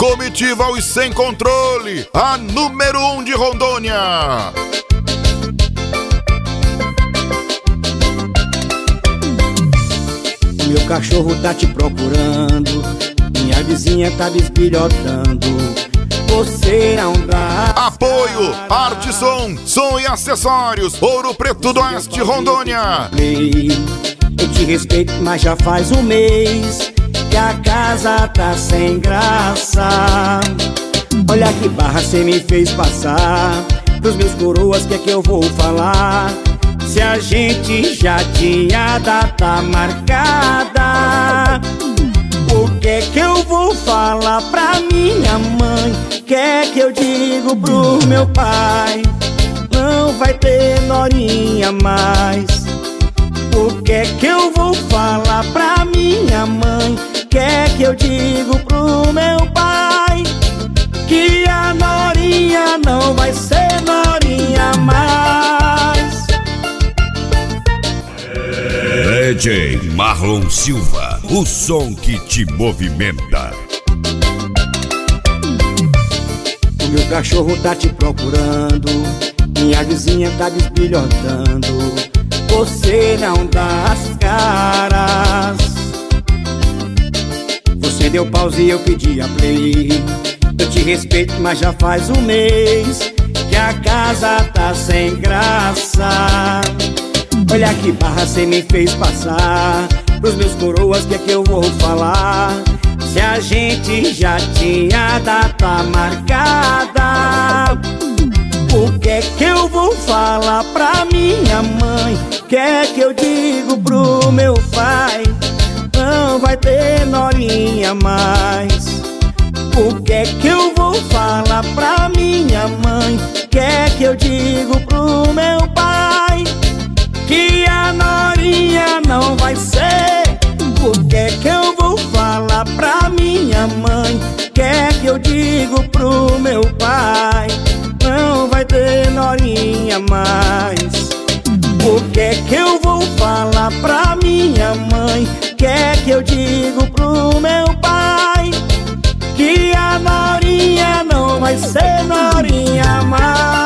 Comitiva Os Sem Controle, a número 1 de Rondônia. Meu cachorro tá te procurando, minha vizinha tá bisbilhotando. Você não dá. Apoio, arte, som e acessórios, Ouro Preto do Oeste, Rondônia. Eu te respeito, mas já faz um mês que a casa tá sem graça. Olha que barra cê me fez passar pros meus coroas, que é que eu vou falar? Se a gente já tinha data marcada, o que é que eu vou falar pra minha mãe? O que é que eu digo pro meu pai? Não vai ter norinha mais. O que é que eu vou falar pra minha mãe? O que é que eu digo pro meu pai? Que a norinha não vai ser norinha mais. DJ Marlon Silva, o som que te movimenta. O meu cachorro tá te procurando, minha vizinha tá desbilhotando. Você não dá as caras. Você deu pause e eu pedi a play. Eu te respeito, mas já faz um mês que a casa tá sem graça. Olha que barra cê me fez passar pros meus coroas, que é que eu vou falar? Se a gente já tinha data marcada, o que é que eu vou falar pra minha mãe? O que é que eu digo pro meu pai? Não vai ter norinha mais. O que é que eu vou falar pra minha mãe? O que é que eu digo pro meu pai? Que a norinha não vai ser. O que é que eu vou falar pra minha mãe? O que é que eu digo pro meu pai? Não vai ter norinha mais. O que é que eu vou falar pra minha mãe? O que é que eu digo pro meu pai? Que a norinha não vai ser norinha mais.